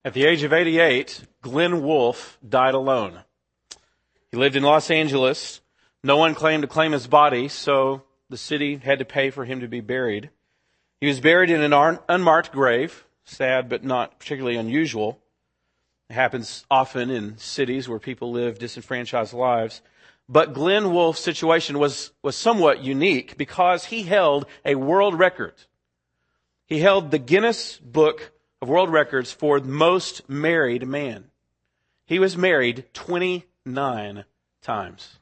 At the age of 88, Glenn Wolfe died alone. He lived in Los Angeles. No one claimed to claim his body, so the city had to pay for him to be buried. He was buried in an unmarked grave, sad but not particularly unusual. It happens often in cities where people live disenfranchised lives. But Glenn Wolfe's situation was somewhat unique because he held a world record. He held the Guinness Book of World Records for the most married man. He was married 29 times.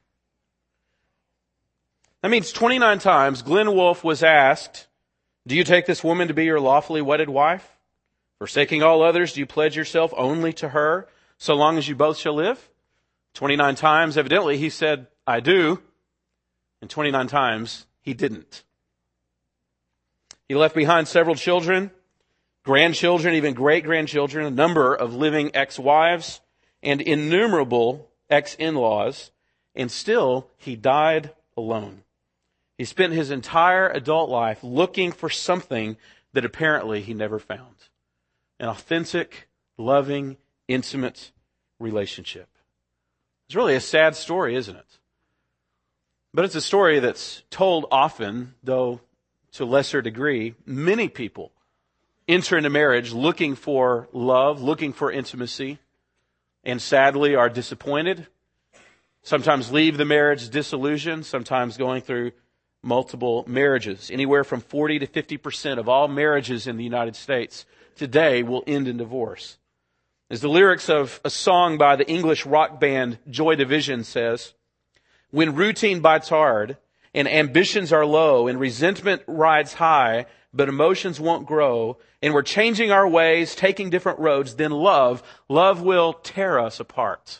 That means 29 times Glenn Wolfe was asked, "Do you take this woman to be your lawfully wedded wife? Forsaking all others, do you pledge yourself only to her, so long as you both shall live?" 29 times, evidently, he said, "I do." And 29 times, he didn't. He left behind several children, grandchildren, even great-grandchildren, a number of living ex-wives, and innumerable ex-in-laws, and still he died alone. He spent his entire adult life looking for something that apparently he never found. An authentic, loving, intimate relationship. It's really a sad story, isn't it? But it's a story that's told often, though to a lesser degree. Many people enter into marriage looking for love, looking for intimacy, and sadly are disappointed. Sometimes leave the marriage disillusioned, sometimes going through multiple marriages. Anywhere from 40 to 50% of all marriages in the United States today will end in divorce. As the lyrics of a song by the English rock band Joy Division says, "When routine bites hard and ambitions are low and resentment rides high, but emotions won't grow, and we're changing our ways, taking different roads, then love will tear us apart."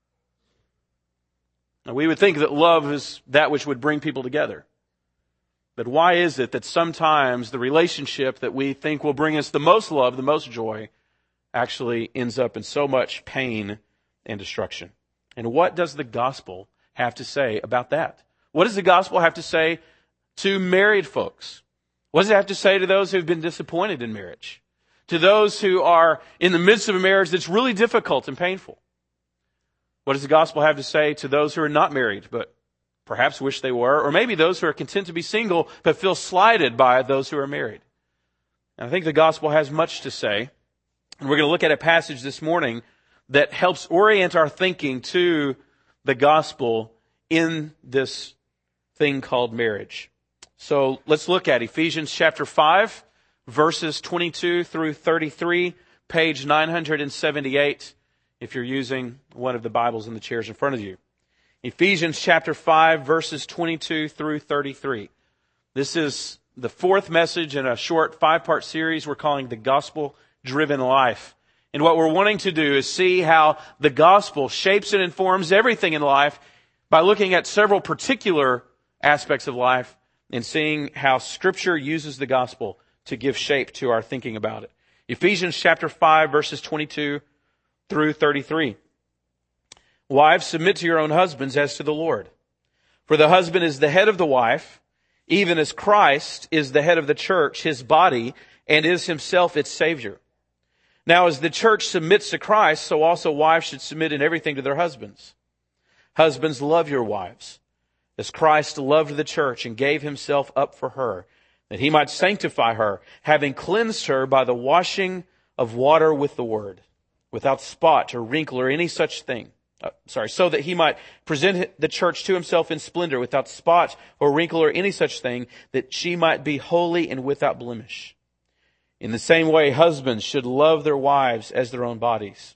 Now, we would think that love is that which would bring people together. But why is it that sometimes the relationship that we think will bring us the most love, the most joy, actually ends up in so much pain and destruction? And what does the gospel have to say about that? What does the gospel have to say to married folks? What does it have to say to those who've been disappointed in marriage? To those who are in the midst of a marriage that's really difficult and painful? What does the gospel have to say to those who are not married, but perhaps wish they were? Or maybe those who are content to be single, but feel slighted by those who are married? And I think the gospel has much to say. And we're going to look at a passage this morning that helps orient our thinking to the gospel in this thing called marriage. So let's look at Ephesians chapter 5, verses 22 through 33, page 978, if you're using one of the Bibles in the chairs in front of you. Ephesians chapter 5, verses 22 through 33. This is the fourth message in a short 5-part series we're calling The Gospel-Driven Life. And what we're wanting to do is see how the gospel shapes and informs everything in life by looking at several particular aspects of life and seeing how Scripture uses the gospel to give shape to our thinking about it. Ephesians chapter 5, verses 22 through 33. "Wives, submit to your own husbands as to the Lord. For the husband is the head of the wife, even as Christ is the head of the church, his body, and is himself its Savior. Now as the church submits to Christ, so also wives should submit in everything to their husbands. Husbands, love your wives, as Christ loved the church and gave himself up for her, that he might sanctify her, having cleansed her by the washing of water with the word, without spot or wrinkle or any such thing. So that he might present the church to himself in splendor, without spot or wrinkle or any such thing, that she might be holy and without blemish. In the same way, husbands should love their wives as their own bodies.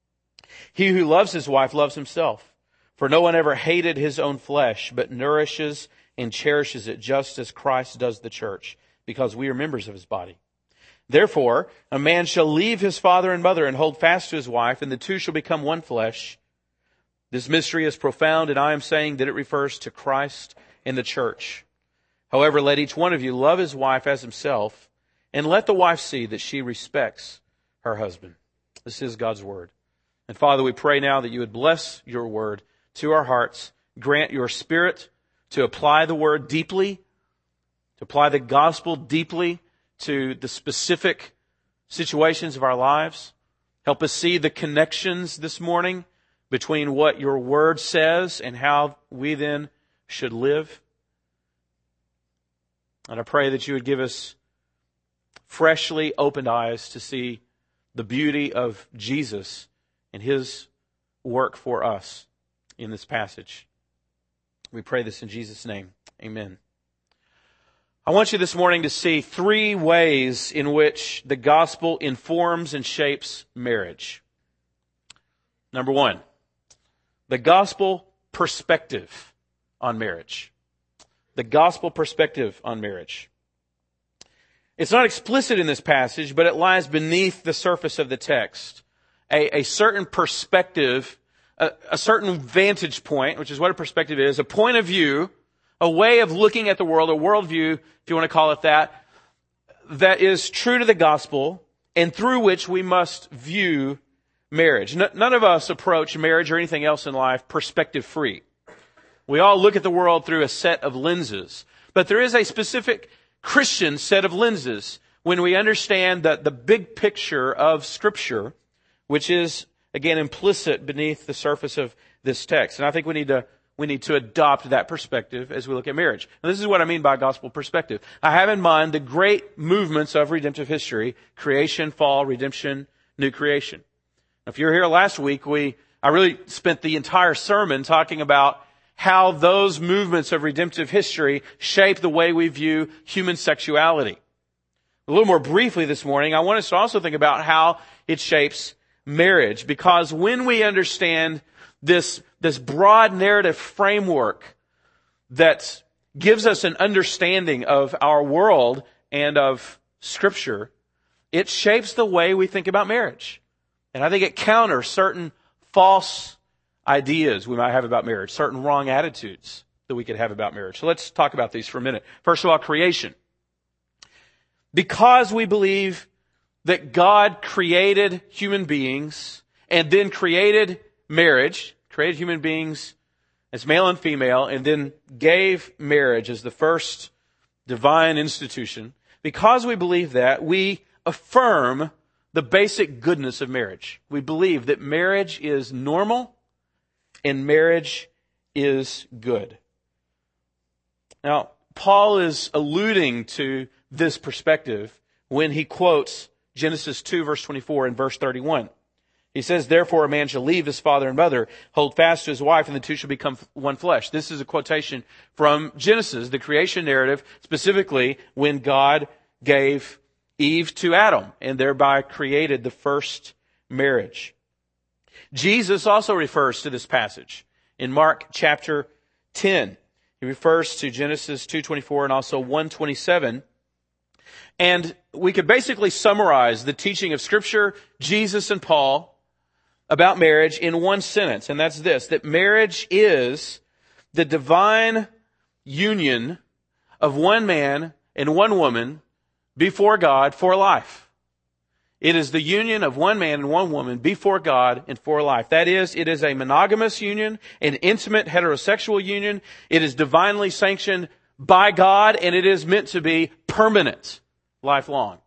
He who loves his wife loves himself. For no one ever hated his own flesh, but nourishes and cherishes it, just as Christ does the church, because we are members of his body. Therefore, a man shall leave his father and mother and hold fast to his wife, and the two shall become one flesh. This mystery is profound, and I am saying that it refers to Christ and the church. However, let each one of you love his wife as himself, and let the wife see that she respects her husband." This is God's word. And Father, we pray now that you would bless your word to our hearts, grant your Spirit to apply the word deeply, to apply the gospel deeply to the specific situations of our lives. Help us see the connections this morning between what your word says and how we then should live. And I pray that you would give us freshly opened eyes to see the beauty of Jesus and His work for us in this passage. We pray this in Jesus' name. Amen. I want you this morning to see 3 ways in which the gospel informs and shapes marriage. Number 1, the gospel perspective on marriage. The gospel perspective on marriage. It's not explicit in this passage, but it lies beneath the surface of the text. A certain perspective, a certain vantage point, which is what a perspective is, a point of view, a way of looking at the world, a worldview, if you want to call it that, that is true to the gospel and through which we must view marriage. None of us approach marriage or anything else in life perspective-free. We all look at the world through a set of lenses. But there is a specific Christian set of lenses when we understand that the big picture of Scripture, which is, again, implicit beneath the surface of this text. And I think we need to adopt that perspective as we look at marriage. And this is what I mean by gospel perspective. I have in mind the great movements of redemptive history: creation, fall, redemption, new creation. If you were here last week, I really spent the entire sermon talking about how those movements of redemptive history shape the way we view human sexuality. A little more briefly this morning, I want us to also think about how it shapes marriage, because when we understand this broad narrative framework that gives us an understanding of our world and of Scripture, it shapes the way we think about marriage. And I think it counters certain false ideas we might have about marriage, certain wrong attitudes that we could have about marriage. So let's talk about these for a minute. First of all, creation. Because we believe that God created human beings and then created marriage, created human beings as male and female, and then gave marriage as the first divine institution, because we believe that, we affirm the basic goodness of marriage. We believe that marriage is normal and marriage is good. Now, Paul is alluding to this perspective when he quotes Genesis 2, verse 24 and verse 31. He says, "Therefore a man shall leave his father and mother, hold fast to his wife, and the two shall become one flesh." This is a quotation from Genesis, the creation narrative, specifically when God gave Eve to Adam and thereby created the first marriage. Jesus also refers to this passage in Mark chapter 10. He refers to Genesis 2:24 and also 1:27. And we could basically summarize the teaching of Scripture, Jesus and Paul, about marriage in one sentence, and that's this: that marriage is the divine union of one man and one woman before God for life. It is the union of one man and one woman before God and for life. That is, it is a monogamous union, an intimate heterosexual union. It is divinely sanctioned by God, and it is meant to be permanent, lifelong.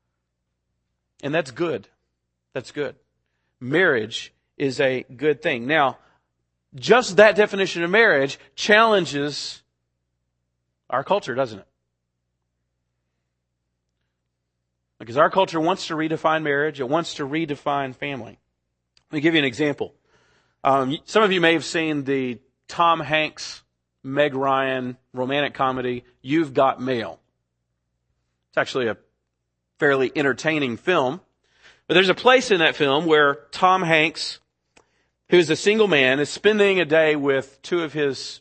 And that's good. That's good. Marriage is a good thing. Now, just that definition of marriage challenges our culture, doesn't it? Because our culture wants to redefine marriage. It wants to redefine family. Let me give you an example. Some of you may have seen the Tom Hanks, Meg Ryan romantic comedy, You've Got Mail. It's actually a fairly entertaining film. But there's a place in that film where Tom Hanks, who's a single man, is spending a day with two of his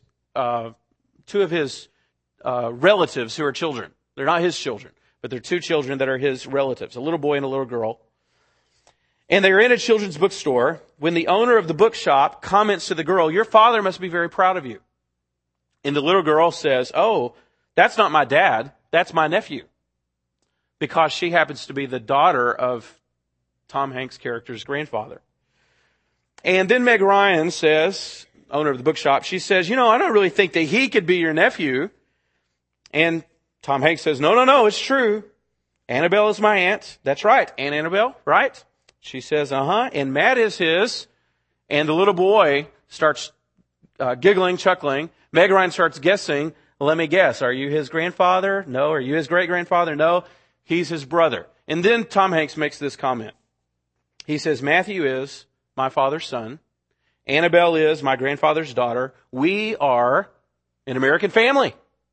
relatives who are children. They're not his children, but they're two children that are his relatives, a little boy and a little girl. And they're in a children's bookstore when the owner of the bookshop comments to the girl, "Your father must be very proud of you." And the little girl says, "Oh, that's not my dad, that's my nephew." Because she happens to be the daughter of Tom Hanks' character's grandfather. And then Meg Ryan says, owner of the bookshop, she says, "I don't really think that he could be your nephew." And Tom Hanks says, No, it's true. Annabelle is my aunt. That's right. Aunt Annabelle, right? She says, and Matt is his. And the little boy starts giggling, chuckling. Meg Ryan starts guessing. Let me guess. Are you his grandfather? No. Are you his great-grandfather? No. He's his brother. And then Tom Hanks makes this comment. He says, Matthew is my father's son. Annabelle is my grandfather's daughter. We are an American family.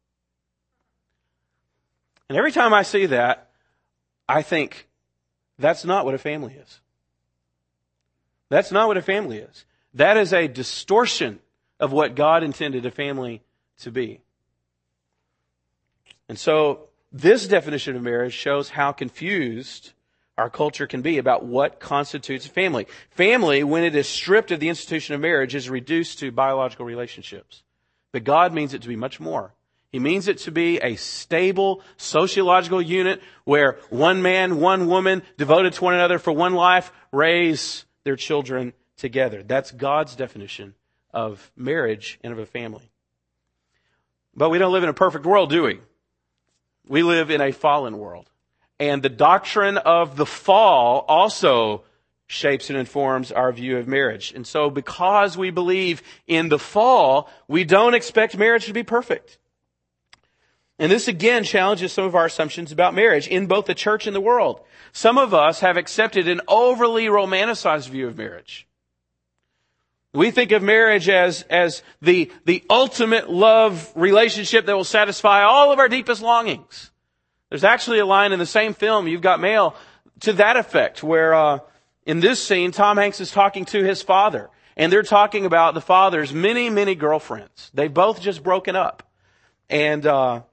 And every time I see that, I think, that's not what a family is. That's not what a family is. That is a distortion of what God intended a family to be. And so, this definition of marriage shows how confused our culture can be about what constitutes a family. Family, when it is stripped of the institution of marriage, is reduced to biological relationships. But God means it to be much more. He means it to be a stable sociological unit where one man, one woman, devoted to one another for one life, raise their children together. That's God's definition of marriage and of a family. But we don't live in a perfect world, do we? We live in a fallen world. And the doctrine of the fall also shapes and informs our view of marriage. And so because we believe in the fall, we don't expect marriage to be perfect. And this again challenges some of our assumptions about marriage in both the church and the world. Some of us have accepted an overly romanticized view of marriage. We think of marriage as the ultimate love relationship that will satisfy all of our deepest longings. There's actually a line in the same film, You've Got Mail, to that effect, where in this scene, Tom Hanks is talking to his father. And they're talking about the father's many, many girlfriends. They've both just broken up. And the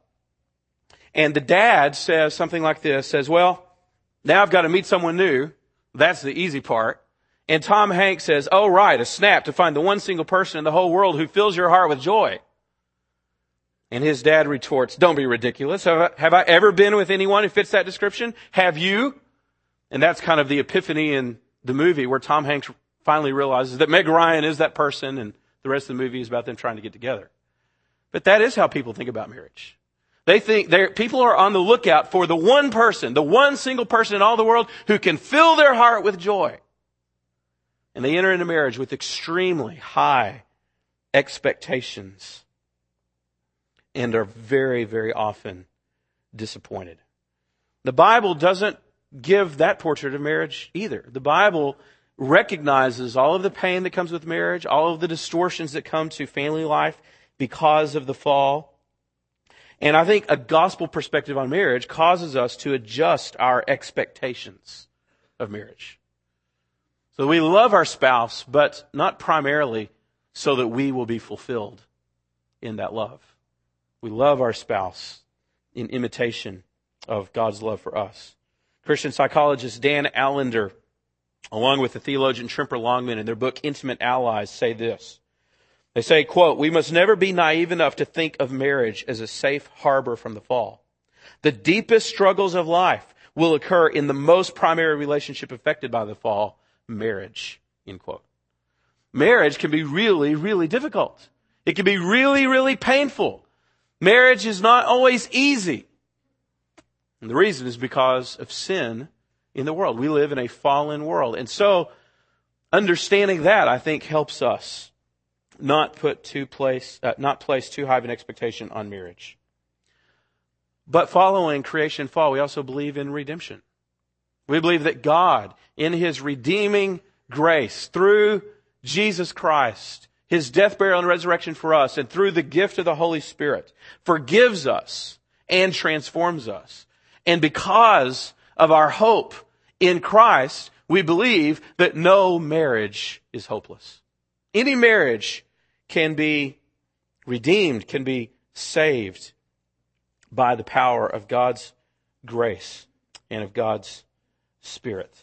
dad says something like this, says, well, now I've got to meet someone new. That's the easy part. And Tom Hanks says, oh, right, a snap to find the one single person in the whole world who fills your heart with joy. And his dad retorts, don't be ridiculous. Have I ever been with anyone who fits that description? Have you? And that's kind of the epiphany in the movie where Tom Hanks finally realizes that Meg Ryan is that person and the rest of the movie is about them trying to get together. But that is how people think about marriage. They think people are on the lookout for the one person, the one single person in all the world who can fill their heart with joy. And they enter into marriage with extremely high expectations and are very, very often disappointed. The Bible doesn't give that portrait of marriage either. The Bible recognizes all of the pain that comes with marriage, all of the distortions that come to family life because of the fall. And I think a gospel perspective on marriage causes us to adjust our expectations of marriage. So we love our spouse, but not primarily so that we will be fulfilled in that love. We love our spouse in imitation of God's love for us. Christian psychologist Dan Allender, along with the theologian Tremper Longman, in their book Intimate Allies, say this. They say, quote, we must never be naive enough to think of marriage as a safe harbor from the fall. The deepest struggles of life will occur in the most primary relationship affected by the fall, marriage, end quote. Marriage can be really, really difficult. It can be really, really painful. Marriage is not always easy. And the reason is because of sin in the world. We live in a fallen world. And so, understanding that, I think, helps us not place too high of an expectation on marriage. But following creation and fall, we also believe in redemption. We believe that God, in His redeeming grace, through Jesus Christ, His death, burial, and resurrection for us, and through the gift of the Holy Spirit, forgives us and transforms us. And because of our hope in Christ, we believe that no marriage is hopeless. Any marriage can be redeemed, can be saved by the power of God's grace and of God's Spirit.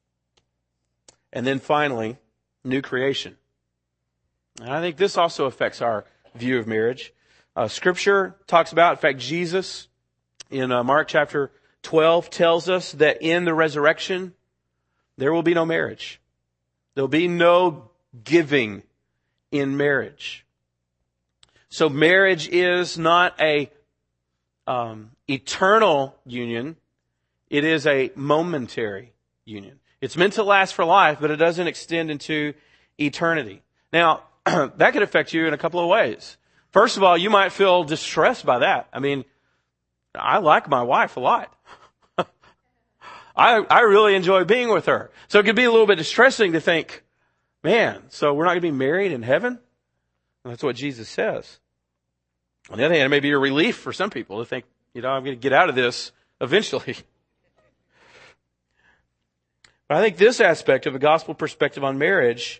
And then finally, new creation. And I think this also affects our view of marriage. Scripture talks about, in fact, Jesus in Mark chapter 12 tells us that in the resurrection, there will be no marriage. There will be no giving in marriage. So marriage is not a eternal union. It is a momentary union. It's meant to last for life, but it doesn't extend into eternity. Now, that could affect you in a couple of ways. First of all, you might feel distressed by that. I mean, I like my wife a lot. I really enjoy being with her. So it could be a little bit distressing to think, man, so we're not going to be married in heaven? And that's what Jesus says. On the other hand, it may be a relief for some people to think, I'm going to get out of this eventually. But I think this aspect of a gospel perspective on marriage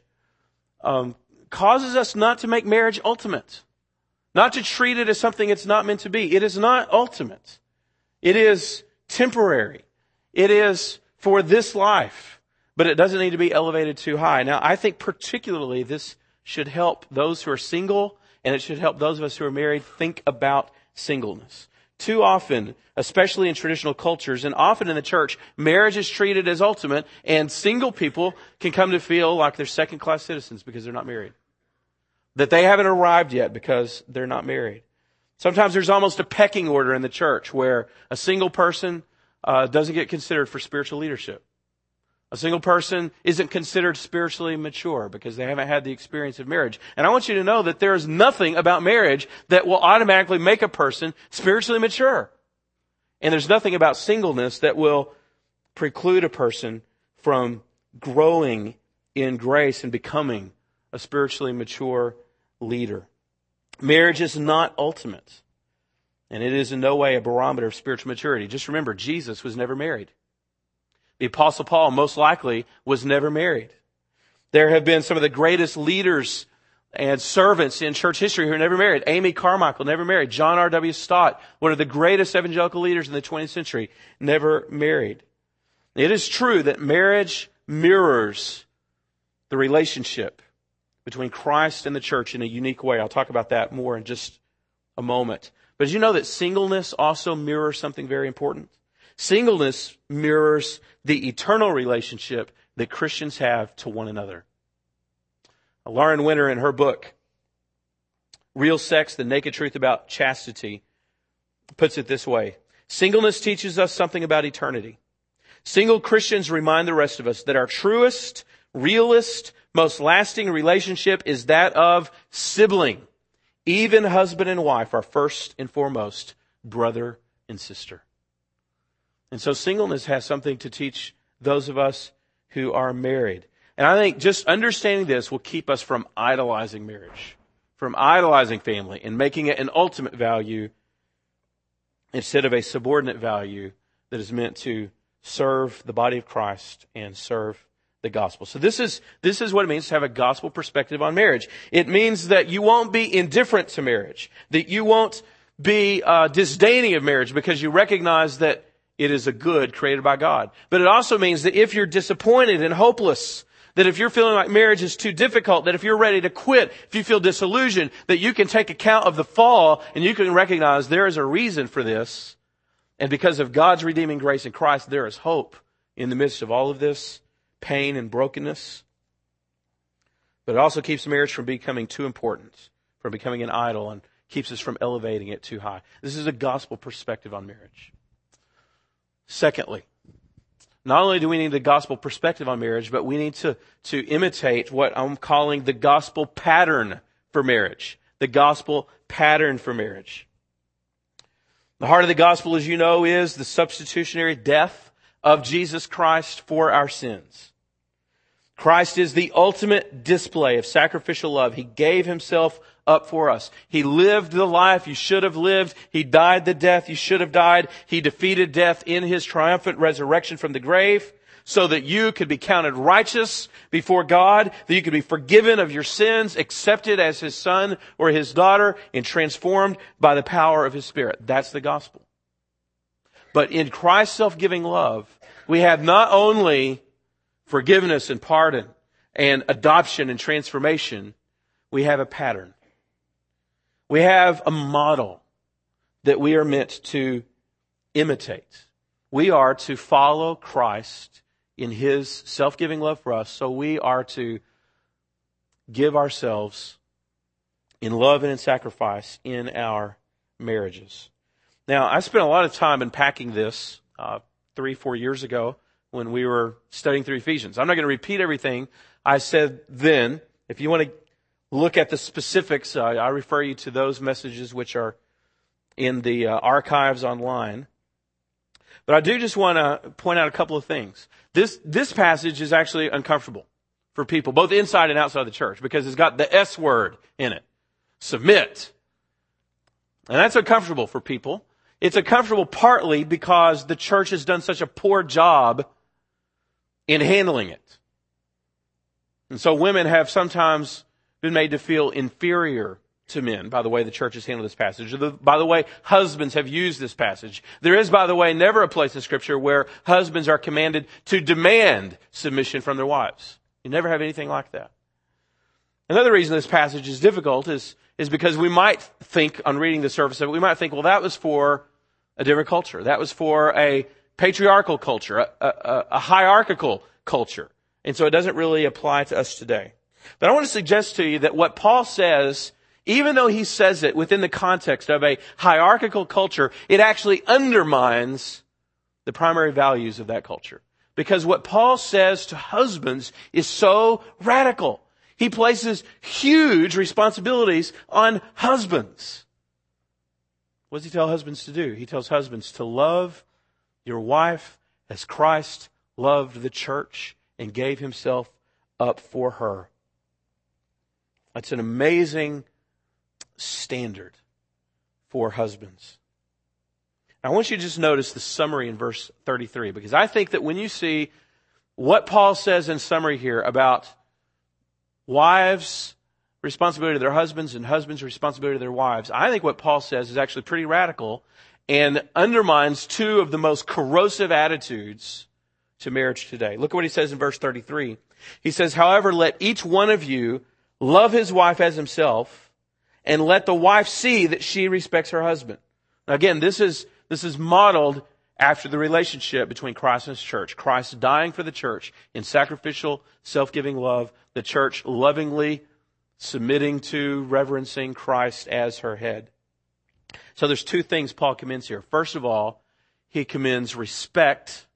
causes us not to make marriage ultimate. Not to treat it as something it's not meant to be. It is not ultimate. It is temporary. It is for this life. But it doesn't need to be elevated too high. Now, I think particularly this should help those who are single, and it should help those of us who are married think about singleness. Too often, especially in traditional cultures, and often in the church, marriage is treated as ultimate, and single people can come to feel like they're second-class citizens because they're not married. That they haven't arrived yet because they're not married. Sometimes there's almost a pecking order in the church where a single person doesn't get considered for spiritual leadership. A single person isn't considered spiritually mature because they haven't had the experience of marriage. And I want you to know that there is nothing about marriage that will automatically make a person spiritually mature. And there's nothing about singleness that will preclude a person from growing in grace and becoming a spiritually mature leader. Marriage is not ultimate. And it is in no way a barometer of spiritual maturity. Just remember, Jesus was never married. The Apostle Paul most likely was never married. There have been some of the greatest leaders and servants in church history who are never married. Amy Carmichael, never married. John R.W. Stott, one of the greatest evangelical leaders in the 20th century, never married. It is true that marriage mirrors the relationship between Christ and the church in a unique way. I'll talk about that more in just a moment. But did you know that singleness also mirrors something very important? Singleness mirrors the eternal relationship that Christians have to one another. Lauren Winter, in her book, Real Sex, The Naked Truth About Chastity, puts it this way. Singleness teaches us something about eternity. Single Christians remind the rest of us that our truest, realest, most lasting relationship is that of sibling. Even husband and wife are first and foremost brother and sister. And so singleness has something to teach those of us who are married. And I think just understanding this will keep us from idolizing marriage, from idolizing family and making it an ultimate value instead of a subordinate value that is meant to serve the body of Christ and serve the gospel. So this is what it means to have a gospel perspective on marriage. It means that you won't be indifferent to marriage, that you won't be disdaining of marriage because you recognize that it is a good created by God. But it also means that if you're disappointed and hopeless, that if you're feeling like marriage is too difficult, that if you're ready to quit, if you feel disillusioned, that you can take account of the fall and you can recognize there is a reason for this. And because of God's redeeming grace in Christ, there is hope in the midst of all of this pain and brokenness. But it also keeps marriage from becoming too important, from becoming an idol, and keeps us from elevating it too high. This is a gospel perspective on marriage. Secondly, not only do we need the gospel perspective on marriage, but we need to imitate what I'm calling the gospel pattern for marriage. The gospel pattern for marriage. The heart of the gospel, as you know, is the substitutionary death of Jesus Christ for our sins. Christ is the ultimate display of sacrificial love. He gave himself up for us. He lived the life you should have lived. He died the death you should have died. He defeated death in his triumphant resurrection from the grave so that you could be counted righteous before God, that you could be forgiven of your sins, accepted as his son or his daughter, and transformed by the power of his Spirit. That's the gospel. But in Christ's self-giving love, we have not only forgiveness and pardon and adoption and transformation, we have a pattern. We have a model that we are meant to imitate. We are to follow Christ in his self-giving love for us, so we are to give ourselves in love and in sacrifice in our marriages. Now, I spent a lot of time unpacking this 3-4 years ago when we were studying through Ephesians. I'm not going to repeat everything I said then. If you want to look at the specifics, I refer you to those messages which are in the archives online. But I do just want to point out a couple of things. This passage is actually uncomfortable for people, both inside and outside the church, because it's got the S word in it. Submit. And that's uncomfortable for people. It's uncomfortable partly because the church has done such a poor job in handling it. And so women have sometimes been made to feel inferior to men by the way the church has handled this passage, or by the way husbands have used this passage. There is, by the way, never a place in Scripture where husbands are commanded to demand submission from their wives. You never have anything like that. Another reason this passage is difficult is because we might think, on reading the surface of it, we might think, well, that was for a different culture. That was for a patriarchal culture, a hierarchical culture. And so it doesn't really apply to us today. But I want to suggest to you that what Paul says, even though he says it within the context of a hierarchical culture, it actually undermines the primary values of that culture. Because what Paul says to husbands is so radical. He places huge responsibilities on husbands. What does he tell husbands to do? He tells husbands to love your wife as Christ loved the church and gave himself up for her. That's an amazing standard for husbands. I want you to just notice the summary in verse 33, because I think that when you see what Paul says in summary here about wives' responsibility to their husbands and husbands' responsibility to their wives, I think what Paul says is actually pretty radical and undermines two of the most corrosive attitudes to marriage today. Look at what he says in verse 33. He says, however, let each one of you love his wife as himself, and let the wife see that she respects her husband. Now again, this is modeled after the relationship between Christ and his church. Christ dying for the church in sacrificial, self-giving love. The church lovingly submitting to, reverencing Christ as her head. So there's two things Paul commends here. First of all, he commends respect.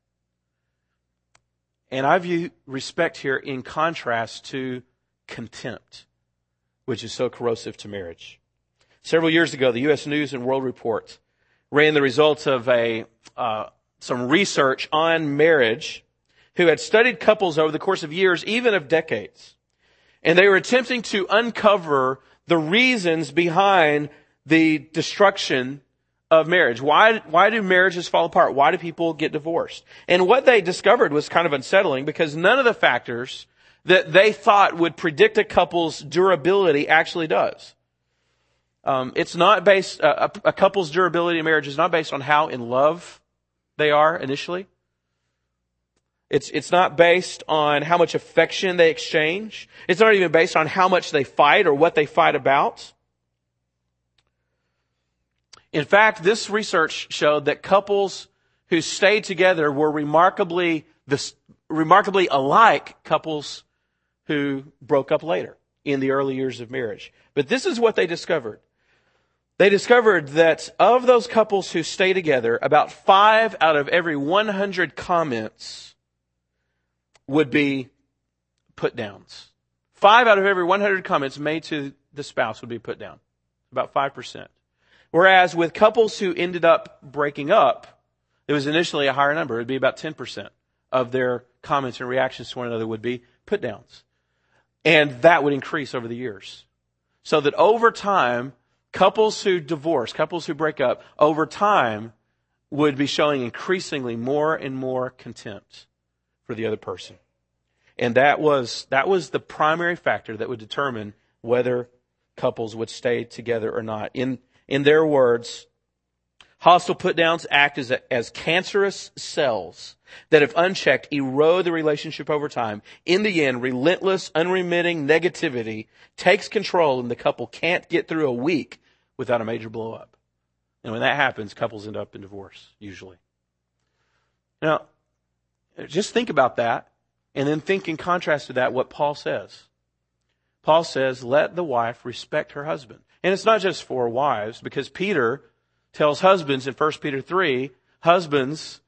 And I view respect here in contrast to contempt, which is so corrosive to marriage. Several years ago, the U.S. News and World Report ran the results of some research on marriage who had studied couples over the course of years, even of decades. And they were attempting to uncover the reasons behind the destruction of marriage. Why do marriages fall apart? Why do people get divorced? And what they discovered was kind of unsettling, because none of the factors that they thought would predict a couple's durability actually does. It's not based, a couple's durability in marriage is not based on how in love they are initially. It's not based on how much affection they exchange. It's not even based on how much they fight or what they fight about. In fact, this research showed that couples who stayed together were remarkably alike couples who broke up later in the early years of marriage. But this is what they discovered. They discovered that of those couples who stay together, about 5 out of every 100 comments would be put downs. 5 out of every 100 comments made to the spouse would be put down. About 5%. Whereas with couples who ended up breaking up, it was initially a higher number. It would be about 10% of their comments and reactions to one another would be put downs. And that would increase over the years. So that over time, couples who divorce, couples who break up, over time would be showing increasingly more and more contempt for the other person. And that was the primary factor that would determine whether couples would stay together or not. In their words, hostile put-downs act as cancerous cells that, if unchecked, erode the relationship over time. In the end, relentless, unremitting negativity takes control, and the couple can't get through a week without a major blow-up. And when that happens, couples end up in divorce, usually. Now, just think about that, and then think in contrast to that what Paul says. Paul says, let the wife respect her husband. And it's not just for wives, because Peter tells husbands in 1 Peter 3, husbands,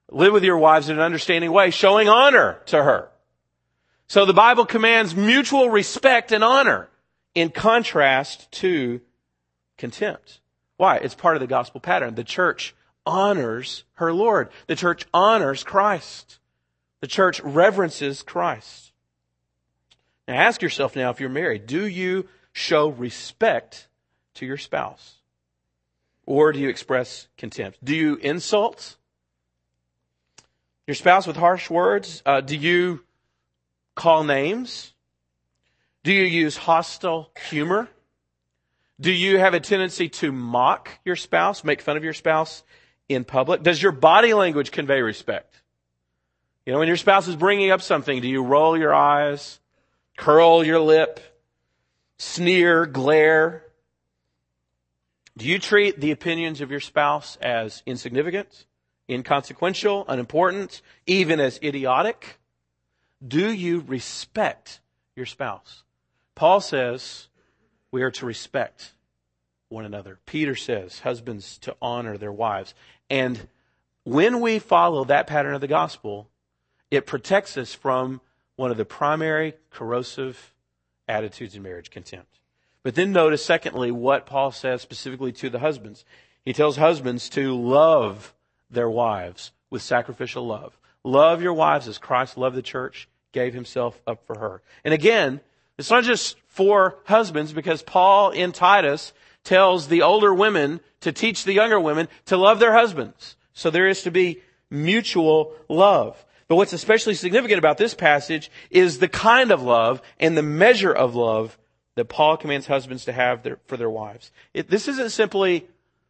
Live with your wives in an understanding way, showing honor to her. So the Bible commands mutual respect and honor in contrast to contempt. Why? It's part of the gospel pattern. The church honors her Lord. The church honors Christ. The church reverences Christ. Now ask yourself now, if you're married, do you show respect to your spouse? Or do you express contempt? Do you insult your spouse with harsh words? Do you call names? Do you use hostile humor? Do you have a tendency to mock your spouse, make fun of your spouse in public? Does your body language convey respect? You know, when your spouse is bringing up something, do you roll your eyes, curl your lip, sneer, glare? Do you treat the opinions of your spouse as insignificant, inconsequential, unimportant, even as idiotic? Do you respect your spouse? Paul says we are to respect one another. Peter says husbands to honor their wives. And when we follow that pattern of the gospel, it protects us from one of the primary corrosive attitudes in marriage, contempt. But then notice, secondly, what Paul says specifically to the husbands. He tells husbands to love their wives with sacrificial love. Love your wives as Christ loved the church, gave himself up for her. And again, it's not just for husbands, because Paul in Titus tells the older women to teach the younger women to love their husbands. So there is to be mutual love. But what's especially significant about this passage is the kind of love and the measure of love that Paul commands husbands to have for their wives. This isn't simply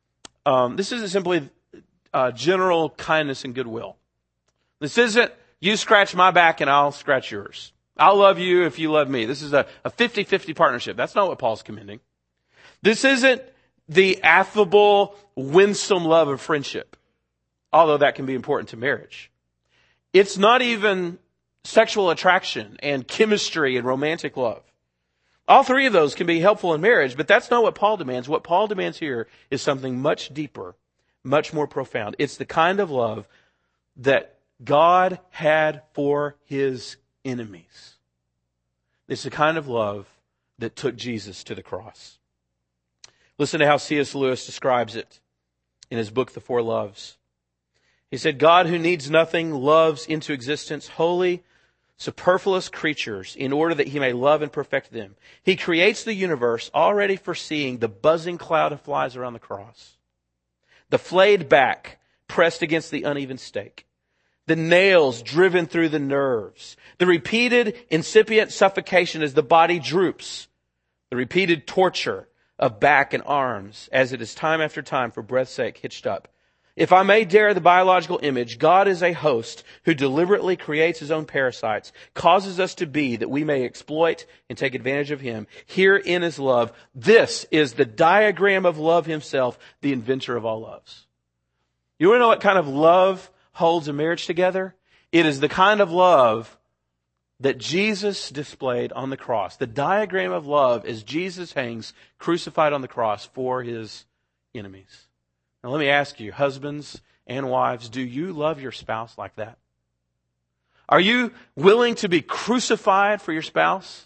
general kindness and goodwill. This isn't you scratch my back and I'll scratch yours. I'll love you if you love me. This is a 50-50 partnership. That's not what Paul's commending. This isn't the affable, winsome love of friendship, although that can be important to marriage. It's not even sexual attraction and chemistry and romantic love. All three of those can be helpful in marriage, but that's not what Paul demands. What Paul demands here is something much deeper, much more profound. It's the kind of love that God had for his enemies. It's the kind of love that took Jesus to the cross. Listen to how C.S. Lewis describes it in his book, The Four Loves. He said, God, who needs nothing, loves into existence holy, superfluous creatures in order that he may love and perfect them. He creates the universe already foreseeing the buzzing cloud of flies around the cross, the flayed back pressed against the uneven stake, the nails driven through the nerves, the repeated incipient suffocation as the body droops, the repeated torture of back and arms as it is time after time for breath's sake hitched up. If I may dare the biological image, God is a host who deliberately creates his own parasites, causes us to be that we may exploit and take advantage of him. Herein is love. This is the diagram of love himself, the inventor of all loves. You want to know what kind of love holds a marriage together? It is the kind of love that Jesus displayed on the cross. The diagram of love as Jesus hangs crucified on the cross for his enemies. Now let me ask you, husbands and wives, do you love your spouse like that? Are you willing to be crucified for your spouse?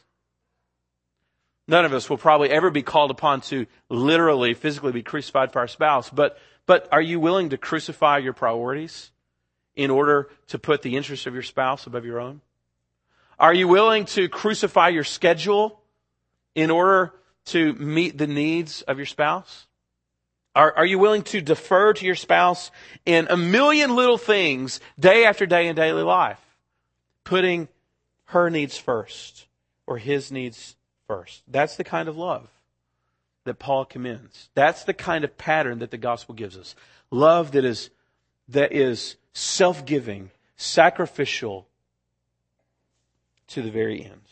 None of us will probably ever be called upon to literally, physically be crucified for our spouse, but are you willing to crucify your priorities in order to put the interests of your spouse above your own? Are you willing to crucify your schedule in order to meet the needs of your spouse? Are you willing to defer to your spouse in a million little things day after day in daily life, putting her needs first or his needs first? That's the kind of love that Paul commends. That's the kind of pattern that the gospel gives us. Love that is self-giving, sacrificial to the very end.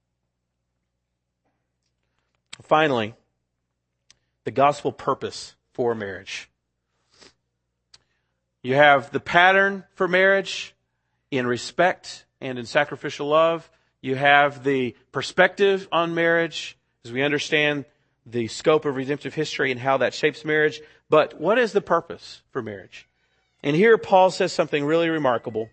Finally, the gospel purpose for marriage. You have the pattern for marriage in respect and in sacrificial love. You have the perspective on marriage as we understand the scope of redemptive history and how that shapes marriage. But what is the purpose for marriage? And here Paul says something really remarkable.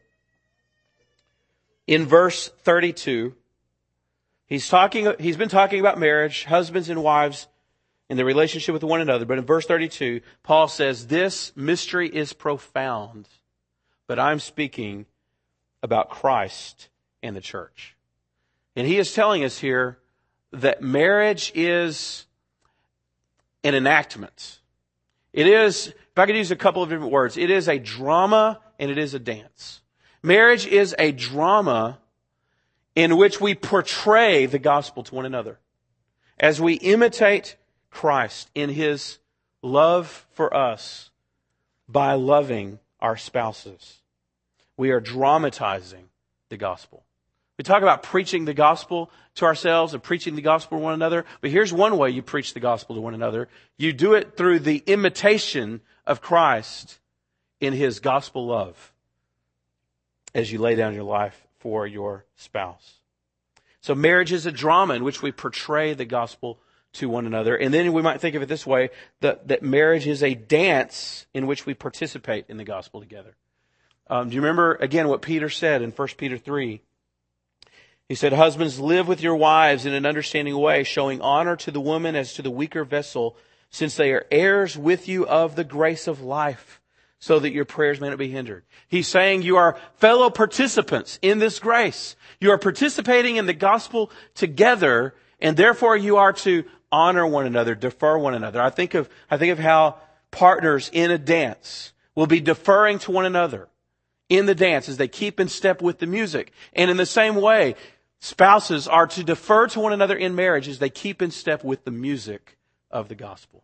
In verse 32, he's been talking about marriage, husbands and wives, in the relationship with one another. But in verse 32, Paul says, this mystery is profound, but I'm speaking about Christ and the church. And he is telling us here that marriage is an enactment. It is, if I could use a couple of different words, it is a drama and it is a dance. Marriage is a drama in which we portray the gospel to one another as we imitate Christ in His love for us by loving our spouses. We are dramatizing the gospel. We talk about preaching the gospel to ourselves and preaching the gospel to one another. But here's one way you preach the gospel to one another. You do it through the imitation of Christ in His gospel love as you lay down your life for your spouse. So marriage is a drama in which we portray the gospel to one another. And then we might think of it this way, that marriage is a dance in which we participate in the gospel together. Do you remember, again, what Peter said in 1 Peter 3? He said, husbands, live with your wives in an understanding way, showing honor to the woman as to the weaker vessel, since they are heirs with you of the grace of life, so that your prayers may not be hindered. He's saying you are fellow participants in this grace. You are participating in the gospel together, and therefore you are to honor one another, defer one another. I think of how partners in a dance will be deferring to one another in the dance as they keep in step with the music. And in the same way, spouses are to defer to one another in marriage as they keep in step with the music of the gospel.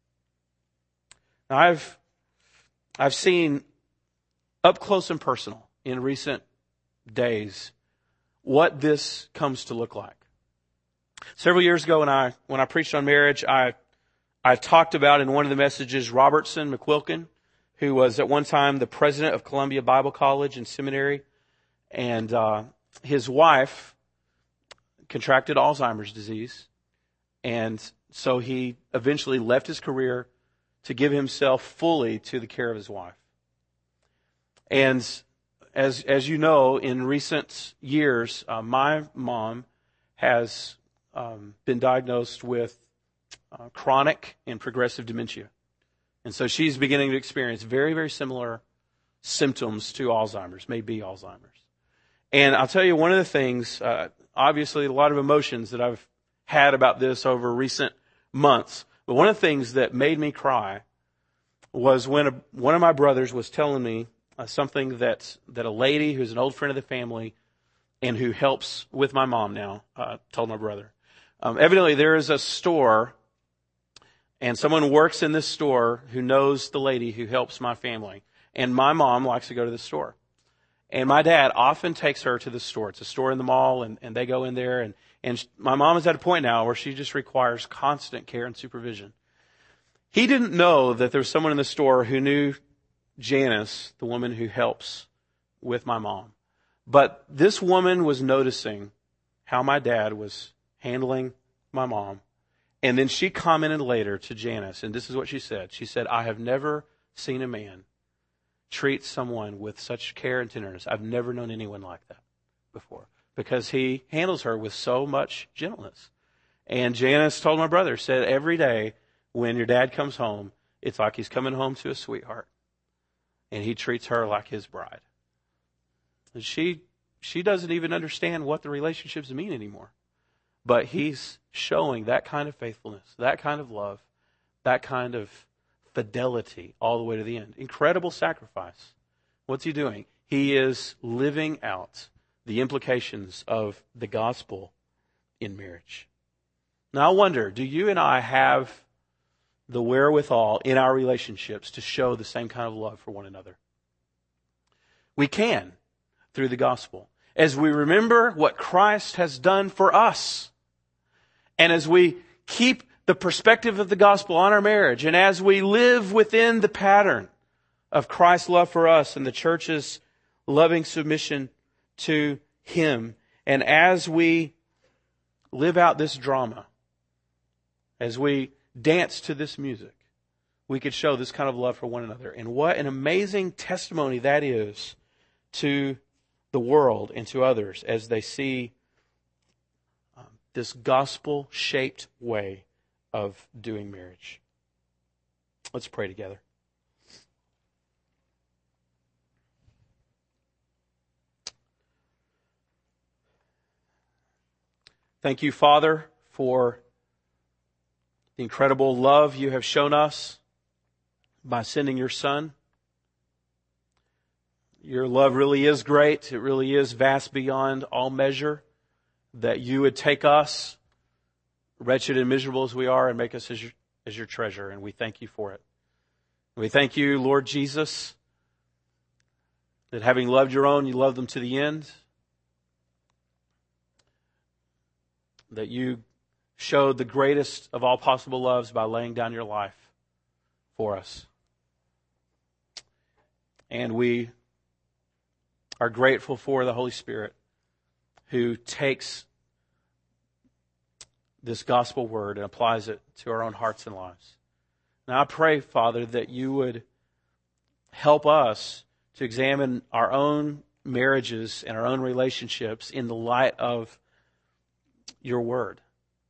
Now, I've seen up close and personal in recent days what this comes to look like. Several years ago when I preached on marriage, I talked about in one of the messages Robertson McQuilkin, who was at one time the president of Columbia Bible College and Seminary, and his wife contracted Alzheimer's disease, and so he eventually left his career to give himself fully to the care of his wife. And as you know, in recent years, my mom has been diagnosed with chronic and progressive dementia. And so she's beginning to experience very, very similar symptoms to Alzheimer's, maybe Alzheimer's. And I'll tell you one of the things, obviously a lot of emotions that I've had about this over recent months, but one of the things that made me cry was when one of my brothers was telling me something that a lady who's an old friend of the family and who helps with my mom now told my brother. Evidently there is a store, and someone works in this store who knows the lady who helps my family. And my mom likes to go to the store. And my dad often takes her to the store. It's a store in the mall, and they go in there. And my mom is at a point now where she just requires constant care and supervision. He didn't know that there was someone in the store who knew Janice, the woman who helps with my mom. But this woman was noticing how my dad was handling my mom. And then she commented later to Janice, and this is what she said. She said, I have never seen a man treat someone with such care and tenderness. I've never known anyone like that before, because he handles her with so much gentleness. And Janice told my brother, said, every day when your dad comes home, it's like he's coming home to a sweetheart. And he treats her like his bride. And she doesn't even understand what the relationships mean anymore. But he's showing that kind of faithfulness, that kind of love, that kind of fidelity all the way to the end. Incredible sacrifice. What's he doing? He is living out the implications of the gospel in marriage. Now I wonder, do you and I have the wherewithal in our relationships to show the same kind of love for one another? We can through the gospel. As we remember what Christ has done for us, and as we keep the perspective of the gospel on our marriage, and as we live within the pattern of Christ's love for us and the church's loving submission to Him, and as we live out this drama, as we dance to this music, we could show this kind of love for one another. And what an amazing testimony that is to the world and to others as they see this gospel-shaped way of doing marriage. Let's pray together. Thank you, Father, for the incredible love you have shown us by sending your Son. Your love really is great. It really is vast beyond all measure. That you would take us, wretched and miserable as we are, and make us as your treasure. And we thank you for it. We thank you, Lord Jesus, that having loved your own, you loved them to the end. That you showed the greatest of all possible loves by laying down your life for us. And we are grateful for the Holy Spirit who takes this gospel word and applies it to our own hearts and lives. Now I pray, Father, that you would help us to examine our own marriages and our own relationships in the light of your word.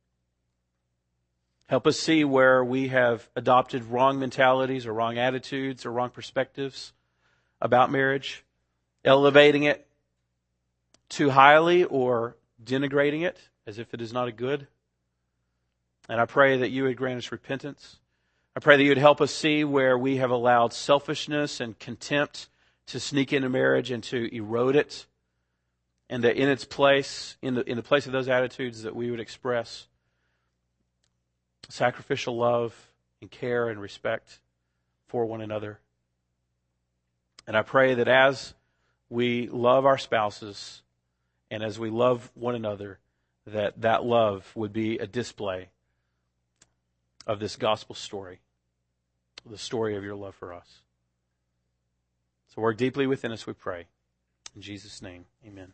Help us see where we have adopted wrong mentalities or wrong attitudes or wrong perspectives about marriage, elevating it too highly or denigrating it as if it is not a good. And I pray that you would grant us repentance. I pray that you would help us see where we have allowed selfishness and contempt to sneak into marriage and to erode it. And that in its place, in the place of those attitudes, that we would express sacrificial love and care and respect for one another. And I pray that as we love our spouses and as we love one another, that love would be a display of this gospel story, the story of your love for us. So work deeply within us, we pray. In Jesus' name, amen.